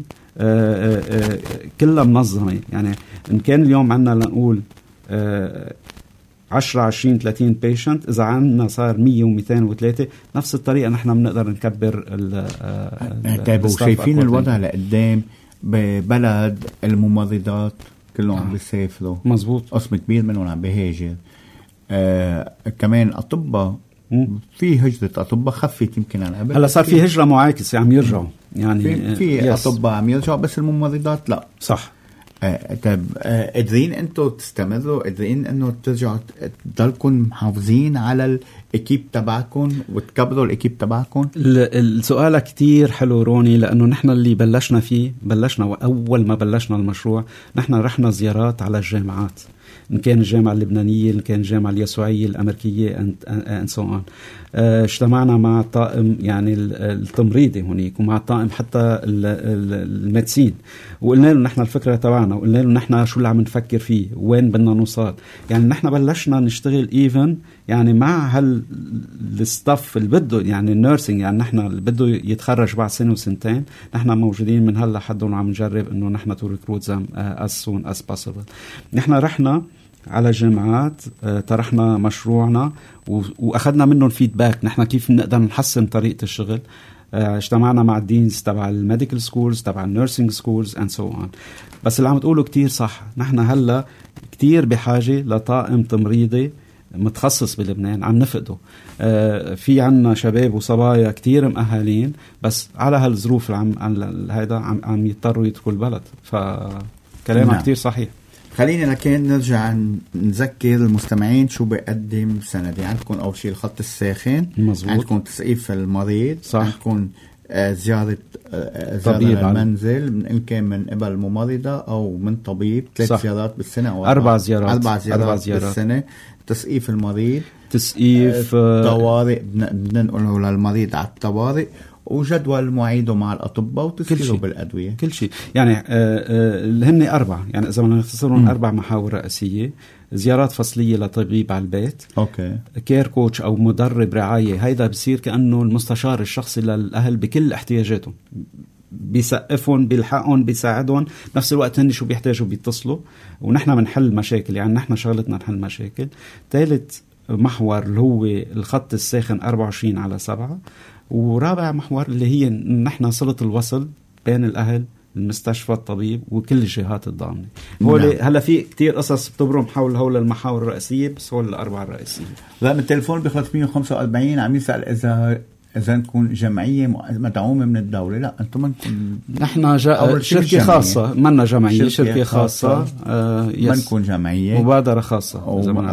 كلها منظمة. يعني إن كان اليوم عنا لنقول 10 20 30 بيشنت، إذا عنا صار 100 و203، نفس الطريقة نحن بنقدر نكبر طيب وشايفين الوضع لقدام ببلد الممرضات كلهم عم بيسافروا، مزبوط، قسم كبير منهم عم بيهاجر. كمان أطباء، في هجرة أطباء خفت يمكن عن قبل، هلا صار في هجرة معاكسة عم يرجعوا، يعني في أطباء عم يرجعوا، بس الممرضات لا. صح. طيب قادرين انتوا تستمروا، قادرين انه ترجعوا تضلكم محافظين على الاكيب تبعكم وتكبروا الاكيب تبعكم؟ السؤال كتير حلو روني، لانه نحن اللي بلشنا فيه، واول ما بلشنا المشروع نحن رحنا زيارات على الجامعات، إن كان الجامعة اللبنانية، إن كان الجامعة اليسوعية الأمريكية and so on. اجتمعنا مع الطاقم يعني التمريضي هناك، ومع الطاقم حتى الميدسين، وقلنا له نحن الفكرة تبعنا، وقلنا له نحن شو اللي عم نفكر فيه، وين بدنا نوصل. يعني نحن بلشنا نشتغل ايفن يعني مع هالستاف اللي بده يعني النيرسينج، يعني نحن اللي بده يتخرج بعد سنة وسنتين، نحن موجودين من هلا حدهم عم نجرب انه نحن تو ريكروت as soon as possible. نحن رحنا على جامعات، طرحنا مشروعنا واخذنا منهم فيدباك، نحن كيف نقدر نحسن طريقة الشغل. اجتمعنا مع الدينز تبع الميديكال سكولز، تبع النيرسينج سكولز and so on. بس اللي عم تقوله كتير صح، نحن هلا كتير بحاجة لطاقم تمريضي متخصص بلبنان، عم نفقده. في عنا شباب وصبايا كتير مؤهلين، بس على هالظروف هيدا عم يضطروا يتركوا البلد. فكلامها كتير صحيح. خلينا لكن نرجع نذكر المستمعين شو بيقدم سندي. عندكم أول شيء الخط الساخن، مزبوط. عندكم تسقيف المريض، صح. عندكم زيارة طبيب المنزل، إن كان من قبل ممرضة أو من طبيب، 3 زيارات بالسنة أو 4 زيارات بالسنة. تسقيف المريض، تسقيف طوارئ، بننقله للمريض على الطوارئ، وجدول مواعيده مع الأطباء، وتسكيله بالأدوية، كل شيء. يعني اللي هن 4، يعني إذا بدنا نختصرهم 4 محاور رئيسية: زيارات فصلية لطبيب على البيت، كير كوتش أو مدرب رعاية، هيدا بصير كأنه المستشار الشخصي للأهل بكل احتياجاتهم، بيسقفهم، بيلحقهم، بيساعدهم، بنفس الوقت هن شو بيحتاجوا بيتصلوا، ونحن منحل مشاكل. يعني نحن شغلتنا نحل مشاكل. ثالث محور اللي هو الخط الساخن 24/7، ورابع محور اللي هي نحن صلة الوصل بين الأهل، المستشفى، الطبيب، وكل الجهات الضامنة. هلا في كتير قصص بتبرم حول هول المحاور الرئيسية، بس هول ال4 الرئيسية. لا، من التليفون ب545 عم يسأل إذا نكون جمعية مدعومة من الدولة. لا، أنتم منكم نحن شركة خاصة، منا جمعية، شركة خاصة. منكم جمعية، مبادرة خاصة،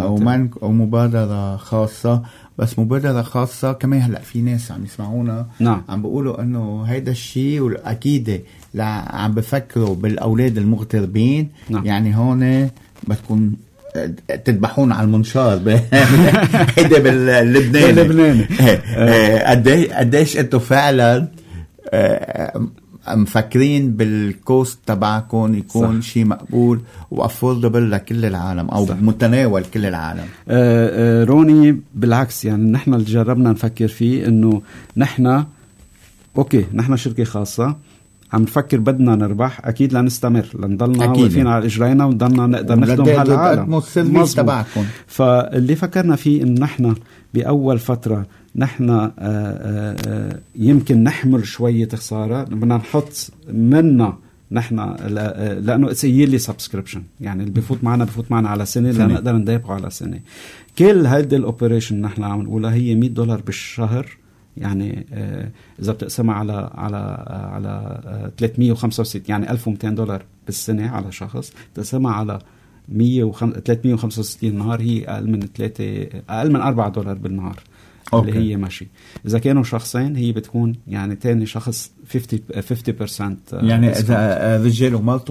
ومبادرة خاصة. بس مبادرة خاصة كمان. هلأ في ناس عم يسمعونا، نعم، عم بيقولوا أنه هيدا الشيء، والأكيد عم بفكروا بالأولاد المغتربين. نعم. يعني هون بتكون تذبحون على المنشار هيدا باللبناني. قديش انتوا فعلا مفكرين بالكوست تبعكم يكون شيء مقبول وافوردبل لكل العالم، او متناول كل العالم؟ روني بالعكس، يعني نحن اللي جربنا نفكر فيه انه نحن نحن شركة خاصة، عم نفكر بدنا نربح، اكيد لنستمر، لنضلنا واقفين على اجرينا ونضلنا نقدر نخدم هالعالم. فاللي فكرنا فيه ان نحن باول فترة نحن يمكن نحمل شوية خسارة، بدنا نحط منا نحن، لانه اتس ييرلي سبسكريبشن، يعني اللي بفوت معنا على سنة لنقدر ندافعه على سنة. كل هيدي الاوبريشن نحن عم نقولها هي $100 بالشهر. يعني إذا بتقسمها على 365، يعني $1200 بالسنة على شخص، تقسمها على 365 نهار، هي أقل من $4 بالنهار. أوكي. اللي هي مشي. إذا كانوا شخصين هي بتكون يعني تاني شخص 50% يعني إذا رجال ومرته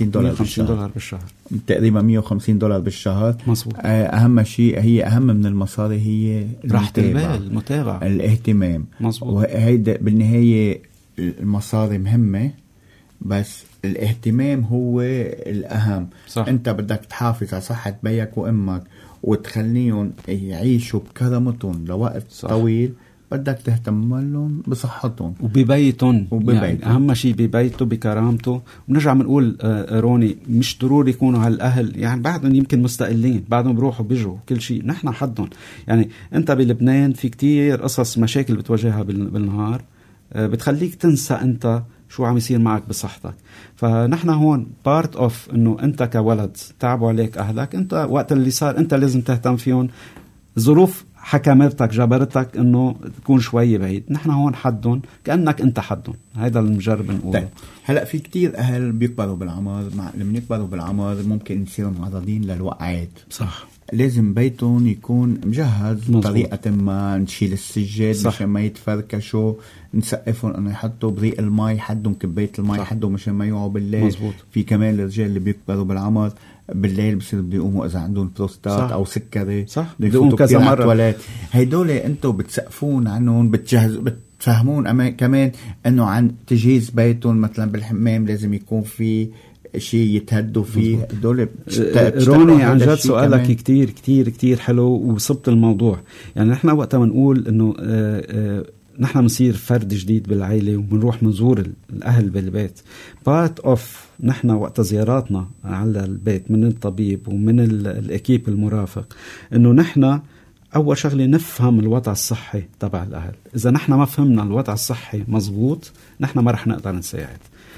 $150 بالشهر تقريبا $150 بالشهر. مظبوط. أهم شيء هي أهم من المصاري هي راحة البال، المتابعة، الاهتمام. مظبوط. وهيدا بالنهاية المصاري مهمة بس الاهتمام هو الأهم. صح. أنت بدك تحافظ على صحة بيك وأمك وتخليهم يعيشوا بكرامتهم لوقت صح. طويل. بدك تهتم لهم بصحتهم وببيتهم. يعني أهم شيء ببيته بكرامته. ونرجع بنقول روني مش ضروري يكونوا هالأهل يعني بعدهم يمكن مستقلين، بعدهم بروحوا بيجوا كل شيء نحن حدهم. يعني أنت بلبنان في كتير قصص مشاكل بتواجهها بالنهار بتخليك تنسى أنت شو عم يصير معك بصحتك. فنحن هون بارت اوف انه انت كولد تعبوا عليك اهلك، انت وقت اللي صار انت لازم تهتم فيهم. ظروف حكمتك جبرتك انه تكون شوي بعيد، نحن هون حدهم كأنك انت حدهم. هذا المجرب نقوله. طيب. هلأ في كتير اهل بيكبروا بالعمر، لما يكبروا بالعمر ممكن يصيروا معرضين للوقعات. صح. لازم بيتهم يكون مجهز بطريقة ما، نشيل السجاد مشان ما يتفركشوا، نسقفهم انه يحطوا بريق المي حدهم كباية المي حدهم مشان ما يوعوا بالليل. مزبوط. في كمان الرجال اللي بيكبروا بالعمر بالليل بصير بده يقوموا اذا عندهم بروستات او سكري، بيقوموا كذا مرة. هيدول انتوا بتسقفون عنهم، بتفهمون كمان انه عن تجهيز بيتهم مثلا بالحمام لازم يكون في شيء يتهدوا فيه. دول روني عن جد سؤالك كتير كتير كتير حلو وصبت الموضوع. يعني نحن وقتها بنقول انه نحن بنصير فرد جديد بالعائلة وبنروح منزور الأهل بالبيت. بارت اوف نحن وقت زياراتنا على البيت من الطبيب ومن الأكيب المرافق انه نحن اول شغله نفهم الوضع الصحي تبع الأهل. اذا نحن ما فهمنا الوضع الصحي مزبوط نحن ما رح نقدر نساعد.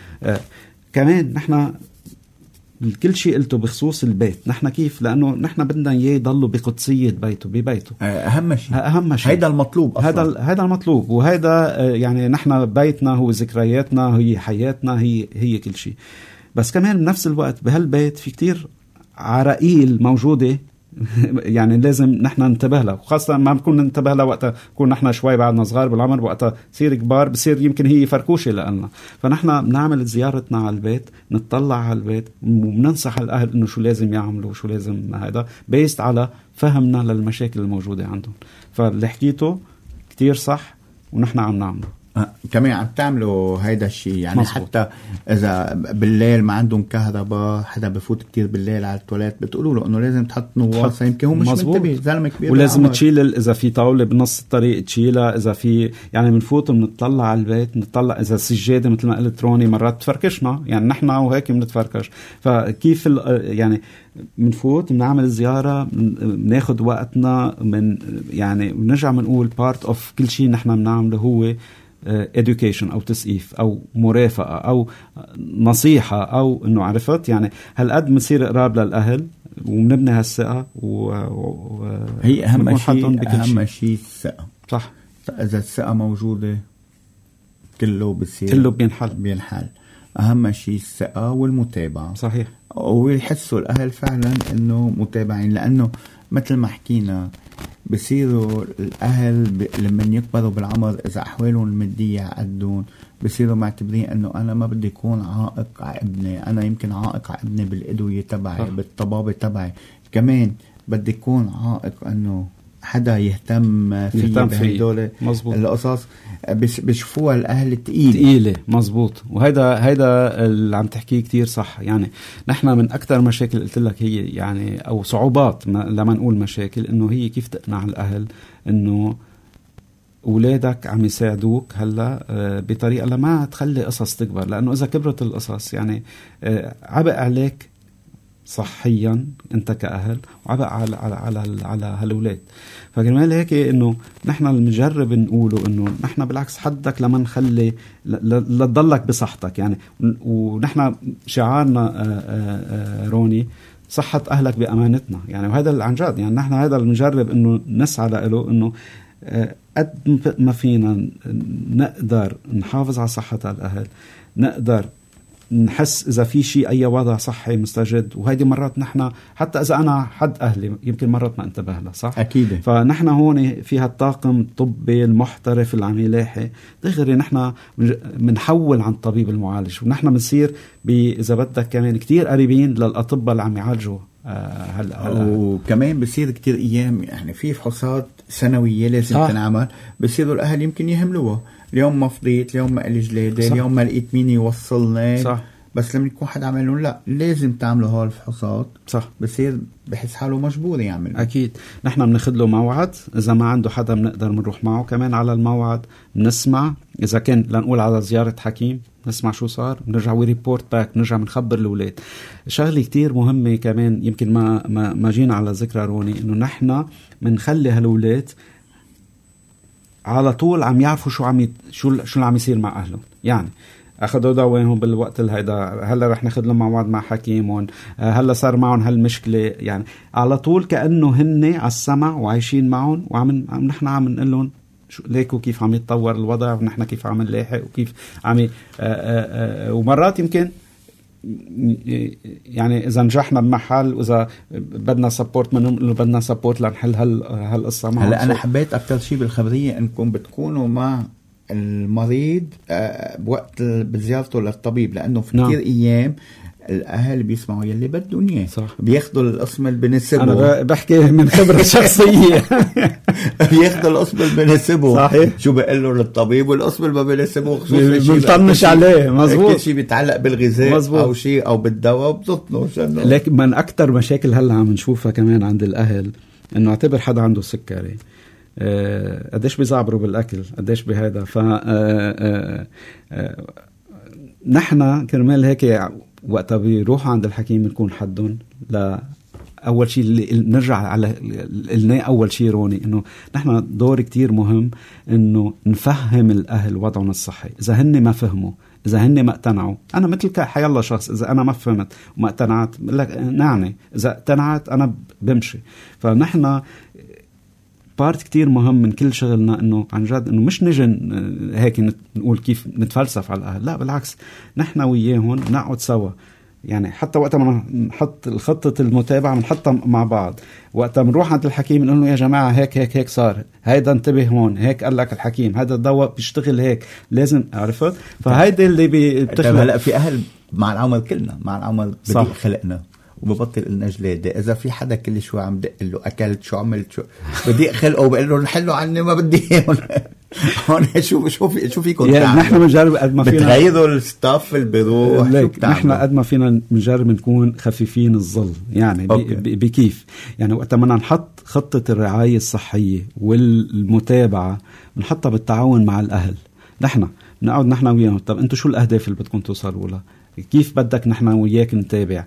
كمان نحن كل شيء قلته بخصوص البيت نحن كيف، لأنه نحن بدنا إياه يضلوا بقدسية بيته ببيته. أهم شيء هيدا المطلوب أصلاً. هيدا المطلوب. وهيدا يعني نحن بيتنا هو ذكرياتنا، هي حياتنا، هي كل شيء. بس كمان بنفس الوقت بهالبيت في كتير عراقيل موجودة يعني لازم نحن ننتبه له، وخاصة ما بنكون ننتبه له وقتها نكون نحن شوي بعدنا صغار بالعمر، وقتها صير كبار بصير يمكن هي فركوشة لنا. فنحن بنعمل زيارتنا على البيت، نتطلع على البيت وبننصح الأهل إنه شو لازم يعملوا وشو لازم هذا بيست على فهمنا للمشاكل الموجودة عندهم. فاللي حكيته كتير صح ونحن عم نعمله. كمان عم تعملوا هيدا الشيء يعني مزبوط. حتى إذا بالليل ما عندهم كهرباء، حدا بفوت كتير بالليل على التواليت بتقولوا له إنه لازم تحط نواصة، يمكن هو مش منتبه، زلمة كبير ولازم تشيل إذا في طاولة بنص الطريق تشيلها، إذا في يعني بنفوت بنطلع على البيت، بنطلع إذا السجادة مثل ما قلت روني مرات تفركشنا، يعني نحن وهيك بنتفركش. فكيف يعني بنفوت بنعمل الزيارة، بناخد وقتنا من يعني بنرجع بنقول part of كل شيء نحن بنعمله هو education أو تسقيف أو مرافقة أو نصيحة أو إنه عرفت يعني هالقد بنصير قراب للأهل وبنبني هالثقة هي أهم شيء الثقة. صح. إذا الثقة موجودة كله بينحل. أهم شيء الثقة والمتابعة. صحيح. ويحسوا الأهل فعلا إنه متابعين، لأنه مثل ما حكينا بصيروا الأهل لما يكبروا بالعمر إذا أحوالهم المادية عقدون بصيروا معتبرين أنه أنا ما بدي يكون عائق على ابني، أنا يمكن عائق على ابني بالأدوية تبعي بالطبابة تبعي، كمان بدي يكون عائق أنه حدا يهتم بهدول القصص. بيشوفوها الأهل تقيلة. مزبوط. وهيدا اللي عم تحكيه كتير صح. يعني نحن من أكتر مشاكل قلت لك هي يعني أو صعوبات لما نقول مشاكل إنه هي كيف تقنع الأهل إنه أولادك عم يساعدوك هلا بطريقة لما تخلي قصص تكبر، لأنه إذا كبرت القصص يعني عبء عليك صحيا انت كأهل وعبء على هالولاد. فكرمال هيك انه نحن المجرب نقوله انه نحن بالعكس حدك لما نخلي لتضلك بصحتك يعني. ونحن شعارنا روني صحة اهلك بامانتنا يعني. وهذا عن جد يعني نحن هذا المجرب انه نسعى له انه قد ما فينا نقدر نحافظ على صحة الاهل، نقدر نحس إذا في شيء أي وضع صحي مستجد. وهيدي مرات نحن حتى إذا أنا حد أهلي يمكن مرات ما انتبه لها، صح؟ أكيد. فنحن هون في هالطاقم الطبي المحترف اللي عم يلاحق دغري نحن بنحول عن الطبيب المعالج، ونحن بنصير إذا بدك كمان كتير قريبين للأطباء اللي عم يعالجوا. وكمان بصير كتير أيام يعني في فحوصات سنوية لازم تنعمل، بصيروا الأهل يمكن يهملوها، اليوم ما فضيت، اليوم ما قلي جلادة، اليوم ما لقيت مين يوصلني. صح. بس لما يكون حد عمل لهم لا لازم تعملوا هالفحوصات، صح، بصير بحس حاله مجبور يعمل. أكيد. نحن بناخد له موعد، إذا ما عنده حدا بنقدر بنروح معه كمان على الموعد، بنسمع إذا كان لنقول على زيارة حكيم نسمع شو صار، بنرجع وريبورت باك، بنرجع بنخبر الأولاد. شغلة كتير مهمة كمان يمكن ما جينا على ذكرى روني، إنه نحن بنخلي هالأولاد على طول عم يعرفوا شو اللي عم يصير مع أهلهم. يعني أخذوا دواهم بالوقت هيدا، هلا رح ناخد لهم موعد مع حكيم، هلا صار معهم هالمشكلة، يعني على طول كأنه هن على السمع وعايشين معهم، نحن عم نقول لهم ليكوا كيف عم يتطور الوضع، ونحن كيف عم نلاحق وكيف عم ومرات يمكن يعني إذا نجحنا بمحل وإذا بدنا سبورت منهم إنه بدنا سبورت لنحل هالقصة معهم. هلا أنا حبيت أكتر شيء بالخبرية أنكم بتكونوا مع المريض بوقت بزيارته للطبيب، لأنه في كتير أيام الأهل بيسمعوا يلي بدهم إياه، بياخدوا القسم اللي بنسبه. أنا بحكي من خبرة شخصية. بياخدوا القسم اللي بنسبه، صحيح، شو بيقول له للطبيب، والقسم اللي ما بنسبه خصوصا بنطنش عليه. مزبوط. كل شيء بيتعلق بالغذاء، مزبوط، أو شيء أو بالدواء بتطنش. لكن من أكتر مشاكل هلا عم نشوفها كمان عند الأهل إنه اعتبر حدا عنده سكري، قديش بيزعبروا بالأكل، قديش بهذا. نحن كرمال هيك وقتها بيروحوا عند الحكيم نكون حدهم. أول شيء اللي نرجع على أول شيء روني، إنه نحن دور كتير مهم إنه نفهم الأهل وضعهم الصحي. إذا هن ما فهموا، إذا هن ما اقتنعوا، أنا مثل حيالله شخص إذا أنا ما فهمت وما اقتنعت نعني، إذا اقتنعت أنا بمشي. فنحن بارت كتير مهم من كل شغلنا إنه عن جد إنه مش نجي هيك نقول كيف نتفلسف على الأهل، لا بالعكس، نحن وياهم نقعد سوا. يعني حتى وقت ما نحط الخطة المتابعة نحطها مع بعض، وقت ما نروح عند الحكيم نقول له يا جماعة هيك صار، هيدا انتبه هون، هيك قال لك الحكيم، هذا الدواء بيشتغل هيك، لازم عرفت. فهيدا اللي بتخلق. هلا في أهل مع العمر، كلنا مع العمر بدي خلقنا وببطل لنا جلادة. إذا في حدا كل شوي عم دق له أكلت شو عملت شو بدي خلقه وبقول له نحله عني ما بدي هون شو فيكم يعني نحن بنجرب قد ما فينا بتغيروا الستاف اللي بيروح. نحن قد ما فينا بنجرب نكون خفيفين الظل، يعني بكيف يعني وقت ما نحط خطة الرعاية الصحية والمتابعة بنحطها بالتعاون مع الأهل. نحن نقعد نحن وياهم، طب أنتوا شو الأهداف اللي بدكم توصلوا لها، كيف بدك نحن وياك نتابع.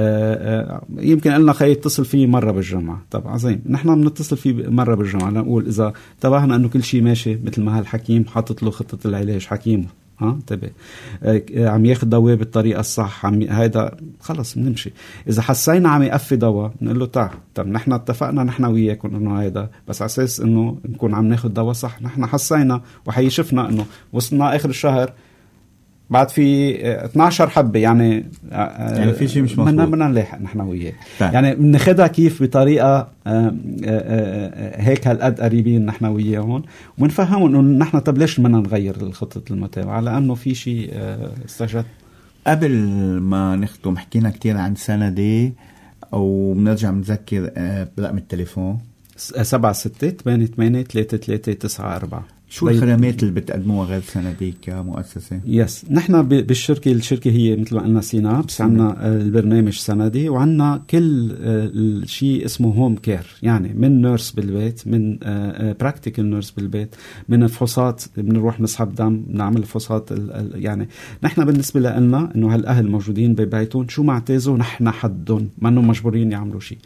يمكن قلنا خي اتصل فيه مرة بالجمعة، طب عظيم، نحن بنتصل فيه مرة بالجمعة نقول إذا انتبهنا أنه كل شيء ماشي مثل ما هالحكيم حاطط له خطة العلاج، حكيم انتبه عم ياخد دواء بالطريقة الصح، هيدا خلص بنمشي. إذا حسينا عم يقفي دواء نقول له طب نحن اتفقنا نحن وياكم إنه هيدا بس على أساس إنه نكون عم ناخد دواء صح. نحن حسينا وحيشفنا إنه وصلنا آخر الشهر بعد في 12 حبة، يعني في شيء مش مظبوط، بدنا نلاحق نحن وياه. يعني بناخدها كيف بطريقة هيك هالقد قريبين نحن وياهم، ونفهمهم انه نحن طب ليش بدنا نغير الخطة المتابعة، لأنه في شيء استجد. قبل ما نختم حكينا كتير عن سندي، أو بنرجع بنذكر برقم التليفون 76883394. شو الخدمات اللي بتقدموها غير سندي كمؤسسة؟ يس، نحن الشركة هي مثل ما قلنا سينابس، عنا البرنامج سندي، وعنا كل شيء اسمه هوم كير، يعني من نيرس بالبيت، من براكتيكال نيرس بالبيت، من فحوصات بنروح نسحب دم، نعمل فحوصات يعني نحن بالنسبة لنا انه هالاهل موجودين ببيتهم شو معتازوا نحن حدهم، ما انهم مجبورين يعملوا شيء.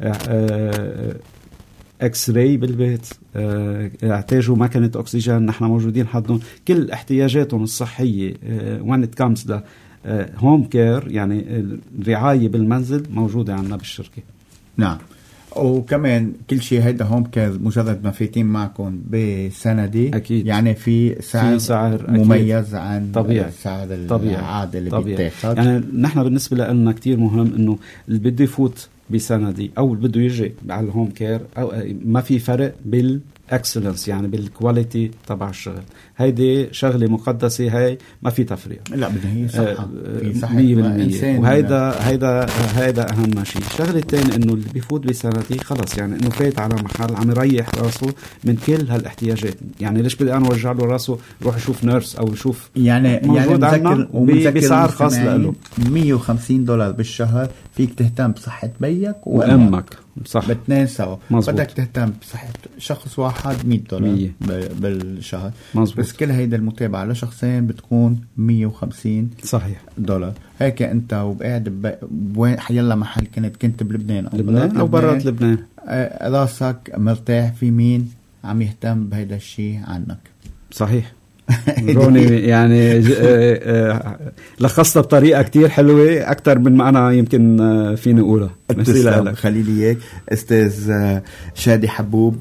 اكس راي بالبيت، احتاجوا مكنة اكسجين نحن موجودين حدهم، كل احتياجاتهم الصحية when it comes to home care، يعني الرعاية بالمنزل موجودة عندنا بالشركة. نعم. وكمان كل شيء هيدا هوم كير مجرد ما فايتين معكم بسندي أكيد. يعني في سعر مميز عن طبيعي. السعر طبيعي. العادي اللي طبيعي. بيتاخد. يعني نحن بالنسبة لنا كتير مهم انه اللي بده يفوت بسندي او اللي بده يجي على الهوم كير او ما في فرق بالاكسلنس، يعني بالكواليتي تبع الشغل. هيدي شغلة مقدسة، هاي ما في تفريق. لا بدها هي صحة، في صحة 100%. وهيدا اهم شيء. الشغله الثانيه انه اللي بيفوت بسنتي خلص، يعني انه فايت على محل عم يريح راسه من كل هالاحتياجات. يعني ليش بدي انا اوجع له راسه يروح يشوف نيرس او يشوف موجود عندنا بسعر خاص له. $150 بالشهر فيك تهتم بصحة بيك وامك. صح، باثنين سوا. مزبوط. بدك تهتم بصحة شخص واحد $100 بالشهر. مزبوط. بس كل هيدا المتابعة لشخصين بتكون $150. صحيح. هيك انت وقاعد بوين حيلا محل كنت بلبنان او برات لبنان، راسك مرتاح في مين عم يهتم بهيدا الشيء عنك. صحيح. روني يعني لخصتها بطريقة كتير حلوة أكتر من ما أنا يمكن فيني أقولها. خليلي إياك أستاذ شادي حبوب،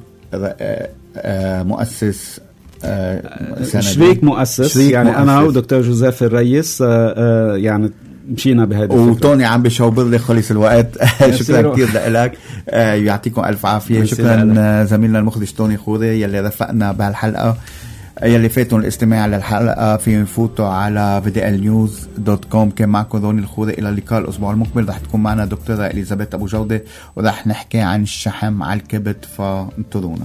مؤسس شريك مؤسس يعني مؤسس. أنا ودكتور جوزيف الرئيس يعني مشينا بهذا وتوني عم بيشوبر لي خلص الوقت. شكرا كتير لك، يعطيكم ألف عافية. شكرا زميلنا المخرج توني خوري يلي رفقنا بهالحلقة. يلي فاتوا الاستماع للحلقة في فوتوا على vdlnews.com. كان معكم روني الخوري. إلى اللقاء الأسبوع المقبل. رح تكون معنا دكتورة إليزابيث أبو جودة ورح نحكي عن الشحم على الكبد، فانتظرونا.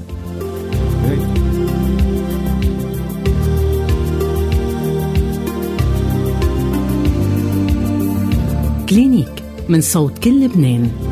كلينيك من صوت كل لبنان.